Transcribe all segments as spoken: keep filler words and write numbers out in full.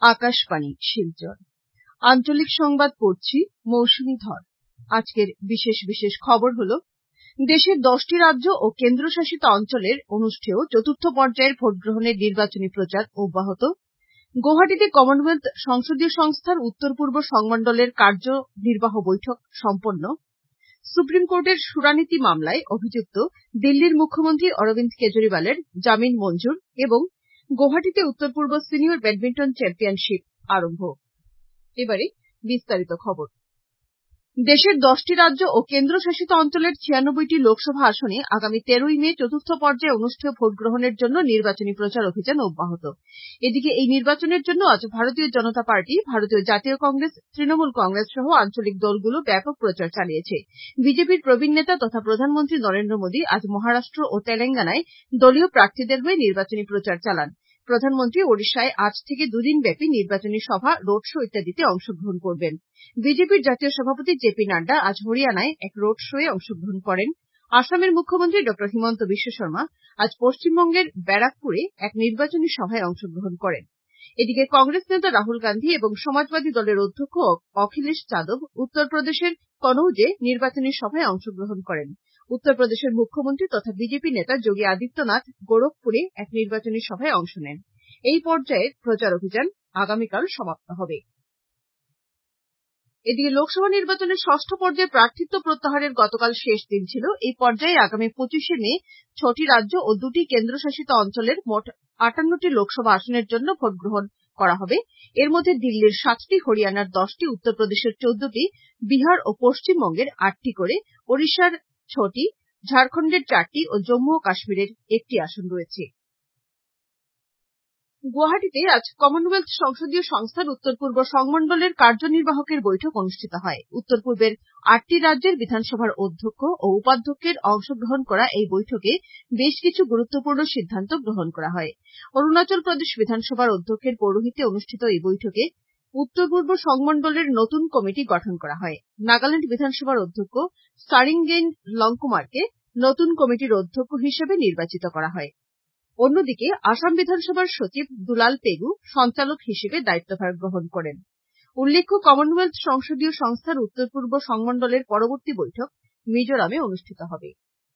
আকাশবাণী শিলচর আঞ্চলিক সংবাদ পড়ছি মৌসুমী ধর। আজকের বিশেষ বিশেষ খবর হলো, দেশের দশটি রাজ্য ও কেন্দ্রশাসিত অঞ্চলের অনুষ্ঠেয় চতুর্থ পর্যায়ের ভোটগ্রহণের নির্বাচনী প্রচার অব্যাহত। গৌহাটিতে কমনওয়েলথ সংসদীয় সংস্থার উত্তর পূর্ব সংমন্ডলের কার্যনির্বাহ বৈঠক সম্পন্ন। সুপ্রিম কোর্টের সুরানীতি মামলায় অভিযুক্ত দিল্লির মুখ্যমন্ত্রী অরবিন্দ কেজরিওয়ালের জামিন মঞ্জুর এবং গৌহাটিতে উত্তর পূর্ব সিনিয়র ব্যাডমিন্টন চ্যাম্পিয়নশিপ আরম্ভ। এবারে বিস্তারিত খবর। দেশের দশটি রাজ্য ও কেন্দ্রশাসিত অঞ্চলের ছিয়ানব্বইটি লোকসভা আসনে আগামী তেরোই মে চতুর্থ পর্যায়ে অনুষ্ঠেয় ভোট গ্রহণের জন্য নির্বাচনী প্রচার অভিযান অব্যাহত। এদিকে এই নির্বাচনের জন্য আজ ভারতীয় জনতা পার্টি, ভারতীয় জাতীয় কংগ্রেস, তৃণমূল কংগ্রেস সহ আঞ্চলিক দলগুলো ব্যাপক প্রচার চালিয়েছে। বিজেপির প্রবীণ নেতা তথা প্রধানমন্ত্রী নরেন্দ্র মোদী আজ মহারাষ্ট্র ও তেলেঙ্গানায় দলীয় প্রার্থীদের হয়ে নির্বাচনী প্রচার চালান। প্রধানমন্ত্রী ওড়িশায় আজ থেকে দুদিন ব্যাপী নির্বাচনী সভা, রোড শো ইত্যাদিতে অংশগ্রহণ করবেন। বিজেপির জাতীয় সভাপতি জে পি নাড্ডা আজ হরিয়ানায় এক রোড শোয়ে অংশগ্রহণ করেন। আসামের মুখ্যমন্ত্রী ডক্টর হিমন্ত বিশ্ব শর্মা আজ পশ্চিমবঙ্গের ব্যারাকপুরে এক নির্বাচনী সভায় অংশগ্রহণ করেন। এদিকে কংগ্রেস নেতা রাহুল গান্ধী এবং সমাজবাদী দলের অধ্যক্ষ অখিলেশ যাদব উত্তরপ্রদেশের কনৌজে নির্বাচনী সভায় অংশগ্রহণ করেন। উত্তরপ্রদেশের মুখ্যমন্ত্রী তথা বিজেপি নেতা যোগী আদিত্যনাথ গোরখপুরে এক নির্বাচনী সভায় অংশ নেন। এই পর্যায়ের প্রচার অভিযান আগামীকাল সমাপ্ত হবে। এদিকে লোকসভা নির্বাচনের ষষ্ঠ পর্যায়ে প্রার্থিত্ব প্রত্যাহারের গতকাল শেষ দিন ছিল। এই পর্যায়ে আগামী পঁচিশে মে ছটি রাজ্য ও দুটি কেন্দ্রশাসিত অঞ্চলের মোট আটান্নটি লোকসভা আসনের জন্য ভোট গ্রহণ করা হবে। এর মধ্যে দিল্লির সাতটি, হরিয়ানার দশটি, উত্তরপ্রদেশের চৌদ্দটি, বিহার ও পশ্চিমবঙ্গের আটটি করে, ওড়িশার ছটি, ঝাড়খণ্ডের চারটি ও জম্মু ও কাশ্মীরের একটি আসন রয়েছে। গুয়াহাটিতে আজ কমনওয়েলথ সংসদীয় সংস্থার উত্তর পূর্ব সংমন্ডলের কার্যনির্বাহকের বৈঠক অনুষ্ঠিত হয়। উত্তর পূর্বের আটটি রাজ্যের বিধানসভার অধ্যক্ষ ও উপাধ্যক্ষের অংশগ্রহণ করা এই বৈঠকে বেশ কিছু গুরুত্বপূর্ণ সিদ্ধান্ত গ্রহণ করা হয়। অরুণাচল প্রদেশ বিধানসভার অধ্যক্ষের পৌরোহিত্যে অনুষ্ঠিত এই বৈঠকে উত্তর পূর্ব সংমন্ডলের নতুন কমিটি গঠন করা হয়। নাগাল্যান্ড বিধানসভার অধ্যক্ষ সারিঙ্গেন লংকুমারকে নতুন কমিটির অধ্যক্ষ হিসেবে নির্বাচিত করা হয়। অন্যদিকে আসাম বিধানসভার সচিব দুলাল পেগু সঞ্চালক হিসেবে দায়িত্বভার গ্রহণ করেন। উল্লেখ্য, কমনওয়েলথ সংসদীয় সংস্থার উত্তর পূর্ব সংমন্ডলের পরবর্তী বৈঠক মিজোরামে অনুষ্ঠিত হবে।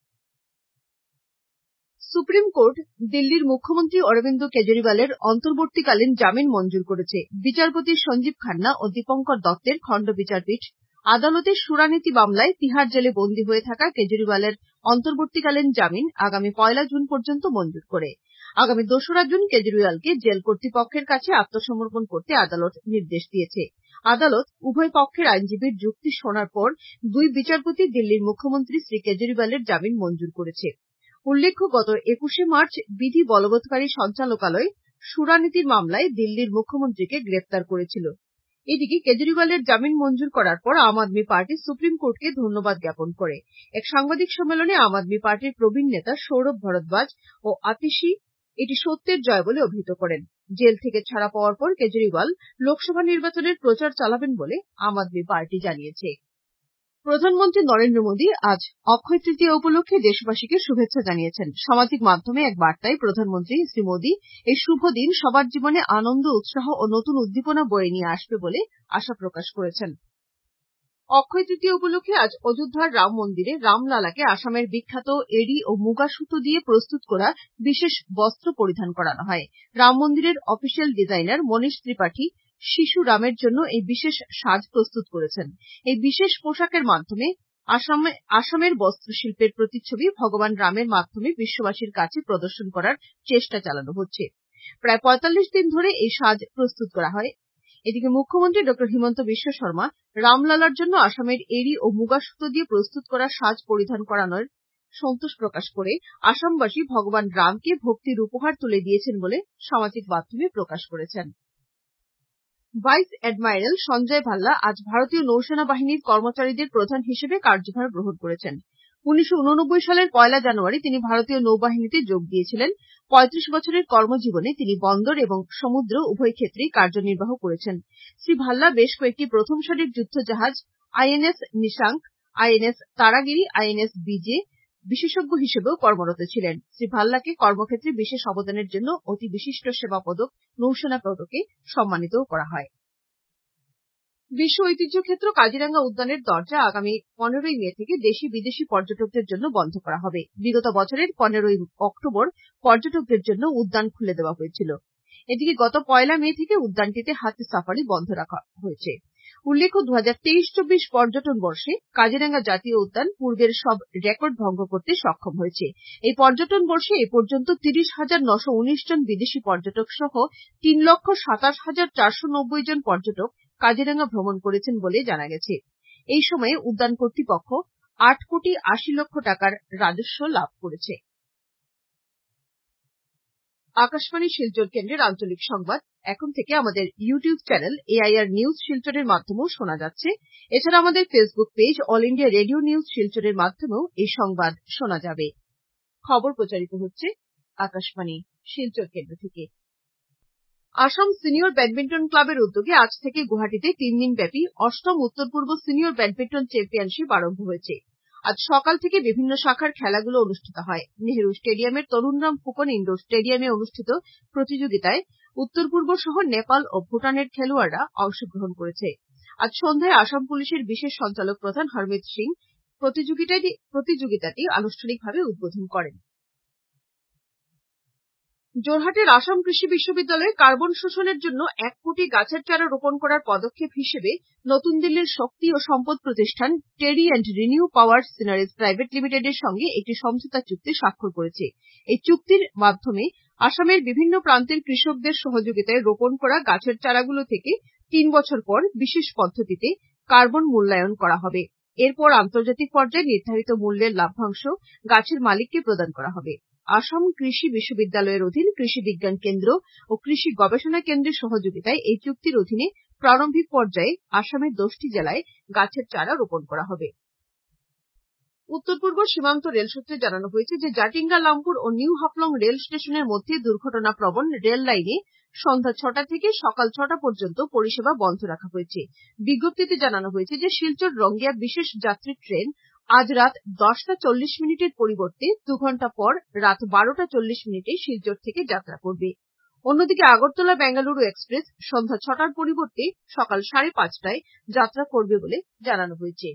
সুপ্রিম কোর্ট দিল্লির মুখ্যমন্ত্রী অরবিন্দ কেজরিওয়ালের অন্তর্বর্তীকালীন জামিন মঞ্জুর করেছে। বিচারপতি সঞ্জীব খান্না ও দীপঙ্কর দত্তের খণ্ড বিচারপীঠ আদালতের সুরানীতি মামলায় তিহার জেলে বন্দী হয়ে থাকা কেজরিওয়ালের অন্তর্বর্তীকালীন জামিন আগামী পয়লা জুন পর্যন্ত মঞ্জুর করে। আগামী দোসরা জুন কেজরিওয়ালকে জেল কর্তৃপক্ষের কাছে আত্মসমর্পণ করতে আদালত নির্দেশ দিয়েছে। আদালত উভয় পক্ষের আইনজীবীর যুক্তি শোনার পর দুই বিচারপতি দিল্লির মুখ্যমন্ত্রী শ্রী কেজরিওয়ালের জামিন মঞ্জুর করেছে। উল্লেখ্য, গত একুশে মার্চ বিধি বলবৎকারী সঞ্চালকালয় সুরানীতির মামলায় দিল্লির মুখ্যমন্ত্রীকে গ্রেপ্তার করেছিল। এদিকে কেজরিওয়ালের জামিন মঞ্জুর করার পর আম আদমি পার্টি সুপ্রিম কোর্টকে ধন্যবাদ জ্ঞাপন করে। এক সাংবাদিক সম্মেলনে আম আদমি পার্টির প্রবীণ নেতা সৌরভ ভরদ্বাজ ও আতিশি এটি সত্যের জয় বলে অভিহিত করেন। জেল থেকে ছাড়া পাওয়ার পর কেজরিওয়াল লোকসভা নির্বাচনের প্রচার চালাবেন বলে আম আদমি পার্টি জানিয়েছে। প্রধানমন্ত্রী নরেন্দ্র মোদী আজ অক্ষয় তৃতীয়া উপলক্ষে দেশবাসীকে শুভেচ্ছা জানিয়েছেন। সামাজিক মাধ্যমে এক বার্তায় প্রধানমন্ত্রী শ্রী মোদী এই শুভ দিন সবার জীবনে আনন্দ, উৎসাহ ও নতুন উদ্দীপনা বয়ে নিয়ে আসবে বলে আশা প্রকাশ করেছেন। অক্ষয় তৃতীয়া উপলক্ষে আজ অযোধ্যার রাম মন্দিরে রামলালাকে আসামের বিখ্যাত এড়ি ও মুগা সুতো দিয়ে প্রস্তুত করা বিশেষ বস্ত্র পরিধান করানো হয়। রাম মন্দিরের অফিসিয়াল ডিজাইনার মনীষ ত্রিপাঠী শিশু রামের জন্য এই বিশেষ সাজ প্রস্তুত করেছেন। এই বিশেষ পোশাকের মাধ্যমে আসামে আসামের বস্ত্রশিল্পের প্রতিচ্ছবি ভগবান রামের মাধ্যমে বিশ্ববাসীর কাছে প্রদর্শন করার চেষ্টা চালানো হচ্ছে। প্রায় পঁয়তাল্লিশ দিন ধরে এই সাজ প্রস্তুত করা হয়। এদিকে মুখ্যমন্ত্রী ডক্টর হিমন্ত বিশ্ব শর্মা রামলালার জন্য আসামের এড়ি ও মুগা সুতো দিয়ে প্রস্তুত করা সাজ পরিধান করানোর সন্তোষ প্রকাশ করে আসামবাসী ভগবান রামকে ভক্তির উপহার তুলে দিয়েছেন বলে সামাজিক মাধ্যমে প্রকাশ করেছেন। ভাইস অ্যাডমাইরাল সঞ্জয় ভাল্লা আজ ভারতীয় নৌসেনা বাহিনীর কর্মচারীদের প্রধান হিসেবে কার্যভার গ্রহণ করেছেন। উনিশশো উননব্বই সালের পয়লা জানুয়ারি তিনি ভারতীয় নৌবাহিনীতে যোগ দিয়েছিলেন। পঁয়ত্রিশ বছরের কর্মজীবনে তিনি বন্দর এবং সমুদ্র উভয় ক্ষেত্রেই কার্যনির্বাহ করেছেন। শ্রী ভাল্লা বেশ কয়েকটি প্রথম সারির যুদ্ধ জাহাজ I N S Nishank, I N S Taragiri, I N S বিজে, বিশেষজ্ঞ হিসেবেও কর্মরত ছিলেন। শ্রী ভাল্লাকে কর্মক্ষেত্রে বিশেষ অবদানের জন্য অতি বিশিষ্ট সেবা পদক, নৌসেনা পদকে সম্মানিতও করা হয়। বিশ্ব ঐতিহ্য ক্ষেত্র কাজিরাঙ্গা উদ্যানের দরজা আগামী পনেরোই মে থেকে দেশি বিদেশি পর্যটকদের জন্য বন্ধ করা হবে। বিগত বছরের পনেরোই অক্টোবর পর্যটকদের জন্য উদ্যান খুলে দেওয়া হয়েছিল। এদিকে গত পয়লা মে থেকে উদ্যানটিতে হাতি সাফারি বন্ধ রাখা হয়েছে। উল্লেখ্য, দু হাজার তেইশ চব্বিশ পর্যটন বর্ষে কাজিরাঙ্গা জাতীয় উদ্যান পূর্বের সব রেকর্ড ভঙ্গ করতে সক্ষম হয়েছে। এই পর্যটন বর্ষে এ পর্যন্ত তিরিশ হাজার নশো উনিশ জন বিদেশি পর্যটক সহ তিন লক্ষ সাতাশ হাজার চারশো নব্বই জন পর্যটক কাজিরাঙ্গা ভ্রমণ করেছেন বলে জানা গেছে। এই সময়ে উদ্যান কর্তৃপক্ষ আট কোটি আশি লক্ষ টাকার রাজস্ব লাভ করেছে। আকাশবাণী শিলচর কেন্দ্রের আঞ্চলিক সংবাদ এখন থেকে আমাদের ইউটিউব চ্যানেল এআইআর নিউজ শিলচরের মাধ্যমেও শোনা যাচ্ছে। এছাড়া আমাদের Facebook page All India Radio News শিলচরের মাধ্যমেও এই সংবাদ শোনা যাবে। খবর প্রচারিত হচ্ছে আকাশবাণী শিলচর কেন্দ্র থেকে। আসাম সিনিয়র ব্যাডমিন্টন ক্লাবের উদ্যোগে আজ থেকে গুয়াহাটিতে তিন দিন ব্যাপী অষ্টম উত্তর পূর্ব সিনিয়র ব্যাডমিন্টন চ্যাম্পিয়নশিপ আরম্ভ হয়েছে। আজ সকাল থেকে বিভিন্ন শাখার খেলাগুলো অনুষ্ঠিত হয়। নেহেরু স্টেডিয়ামের তরুণরাম ফুকন ইন্ডোর স্টেডিয়ামে অনুষ্ঠিত প্রতিযোগিতায় উত্তর পূর্ব সহ নেপাল ও ভুটানের খেলোয়াড়রা অংশগ্রহণ করেছে। আজ সন্ধ্যায় আসাম পুলিশের বিশেষ সঞ্চালক প্রধান হরমিত সিং প্রতিযোগিতাটি আনুষ্ঠানিকভাবে উদ্বোধন করেন। যোরহাটের আসাম কৃষি বিশ্ববিদ্যালয়ে কার্বন শোষণের জন্য এক কোটি গাছের চারা রোপণ করার পদক্ষেপ হিসেবে নতুন দিল্লির শক্তি ও সম্পদ প্রতিষ্ঠান TERI and ReNew Power Synergies Private লিমিটেডের সঙ্গে একটি সমঝোতা চুক্তি স্বাক্ষর করেছে। এই চুক্তির মাধ্যমে আসামের বিভিন্ন প্রান্তের কৃষকদের সহযোগিতায় রোপণ করা গাছের চারাগুলো থেকে তিন বছর পর বিশেষ পদ্ধতিতে কার্বন মূল্যায়ন করা হবে। এরপর আন্তর্জাতিক পর্যায়ে নির্ধারিত মূল্যের লভ্যাংশ গাছের মালিককে প্রদান করা হবে। আসাম কৃষি বিশ্ববিদ্যালয়ের অধীন কৃষি বিজ্ঞান কেন্দ্র ও কৃষি গবেষণা কেন্দ্রের সহযোগিতায় এই চুক্তির অধীনে প্রারম্ভিক পর্যায়ে আসামের দশটি জেলায় গাছের চারা রোপণ করা হবে। উত্তর পূর্ব সীমান্ত রেল সূত্রে জানানো হয়েছে যে জাটিঙ্গা লামপুর ও নিউ হাফলং রেল স্টেশনের মধ্যে দুর্ঘটনাপ্রবণ রেল লাইনে সন্ধ্যা ছটা থেকে সকাল ছটা পর্যন্ত পরিষেবা বন্ধ রাখা হয়েছে। বিজ্ঞপ্তিতে জানানো হয়েছে যে শিলচর রঙ্গিয়া বিশেষ যাত্রী ট্রেন আজ রাত দশটা চল্লিশ মিনিটের পরিবর্তে দু ঘন্টা পর রাত বারোটা চল্লিশ মিনিটে শিলচর থেকে যাত্রা করবে। অন্যদিকে আগরতলা বেঙ্গালুরু এক্সপ্রেস সন্ধ্যা ছটার পরিবর্তে সকাল সাড়ে পাঁচটায় যাত্রা করবে বলে জানানো হয়েছে।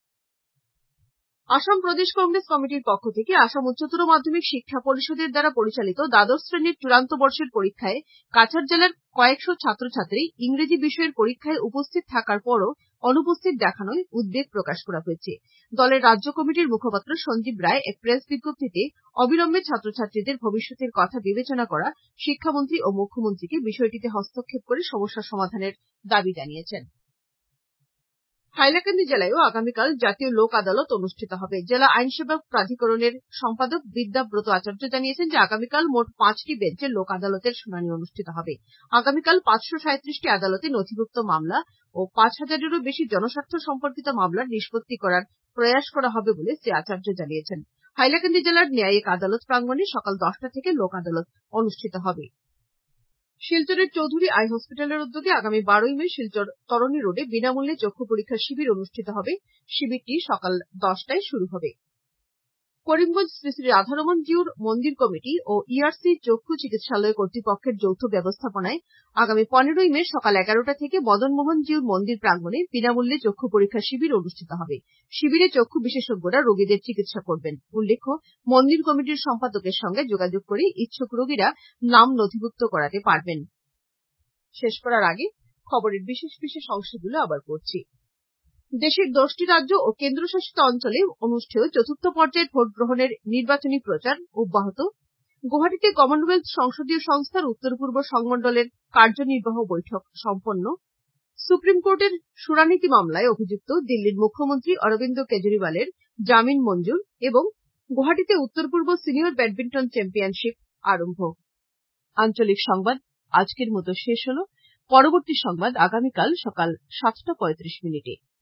আসাম প্রদেশ কংগ্রেস কমিটির পক্ষ থেকে আসাম উচ্চতর মাধ্যমিক শিক্ষা পরিষদের দ্বারা পরিচালিত দ্বাদশ শ্রেণীর চূড়ান্ত বর্ষের পরীক্ষায় কাছাড় জেলার কয়েকশো ছাত্রছাত্রী ইংরেজি বিষয়ের পরীক্ষায় উপস্থিত থাকার পরও অনুপস্থিত দেখানোয় উদ্বেগ প্রকাশ করা হয়েছে। দলের রাজ্য কমিটির মুখপাত্র সঞ্জীব রায় এক প্রেস বিজ্ঞপ্তিতে অবিলম্বে ছাত্রছাত্রীদের ভবিষ্যতের কথা বিবেচনা করা শিক্ষামন্ত্রী ও মুখ্যমন্ত্রীকে বিষয়টিতে হস্তক্ষেপ করে সমস্যা সমাধানের দাবি জানিয়েছেন। হাইলাকান্দি জেলায়ও আগামীকাল জাতীয় লোক আদালত অনুষ্ঠিত হবে। জেলা আইনসেবা প্রাধিকরণের সম্পাদক বিদ্যাব্রত আচার্য জানিয়েছেন যে আগামীকাল মোট পাঁচটি বেঞ্চে লোক আদালতের শুনানি অনুষ্ঠিত হবে। আগামীকাল পাঁচশো সাঁত্রিশটি আদালতে নথিভুক্ত মামলা ও পাঁচ হাজারেরও বেশি জনস্বার্থ সম্পর্কিত মামলার নিষ্পত্তি করার প্রয়াস করা হবে বলে শ্রী আচার্য জানিয়েছেন। হাইলাকান্দি জেলার ন্যায়িক আদালত প্রাঙ্গণে সকাল দশটা থেকে লোক আদালত অনুষ্ঠিত হবে। শিলচরের চৌধুরী আই হসপিটালের উদ্যোগে আগামী বারোই মে শিলচর তরণী রোডে বিনামূল্যে চক্ষু পরীক্ষার শিবির অনুষ্ঠিত হবে। শিবিরটি সকাল দশটায় শুরু হবে। করিমগঞ্জ শ্রী শ্রী রাধারমন জিউর মন্দির কমিটি ও ইআরসি চক্ষু চিকিৎসালয় কর্তৃপক্ষের যৌথ ব্যবস্থাপনায় আগামী পনেরোই মে সকাল এগারোটা থেকে মদন মোহন জিউর মন্দির প্রাঙ্গণে বিনামূল্যে চক্ষু পরীক্ষার শিবির অনুষ্ঠিত হবে। শিবিরে চক্ষু বিশেষজ্ঞরা রোগীদের চিকিৎসা করবেন। উল্লেখ্য, মন্দির কমিটির সম্পাদকের সঙ্গে যোগাযোগ করে ইচ্ছুক রোগীরা নাম নথিভুক্ত করাতে পারবেন। শেষ করার আগে খবরের বিশেষ বিশেষ অংশগুলো আবার পড়ছি। দেশের দশটি রাজ্য ও কেন্দ্রশাসিত অঞ্চলে অনুষ্ঠেয় চতুর্থ পর্যায়ের ভোট গ্রহণের নির্বাচনী প্রচার অব্যাহত। গুয়াহাটিতে কমনওয়েলথ সংসদীয় সংস্থার উত্তর পূর্ব সংমন্ডলের কার্যনির্বাহ বৈঠক সম্পন্ন। সুপ্রিম কোর্টের সুরানীতি মামলায় অভিযুক্ত দিল্লির মুখ্যমন্ত্রী অরবিন্দ কেজরিওয়ালের জামিন মঞ্জুর এবং গুয়াহাটিতে উত্তর পূর্ব সিনিয়র ব্যাডমিন্টন চ্যাম্পিয়নশিপ আরম্ভ। আঞ্চলিক সংবাদ আজকের মতো শেষ হলো। পরবর্তী সংবাদ আগামীকাল সকাল সাতটা পঁয়ত্রিশ মিনিটে।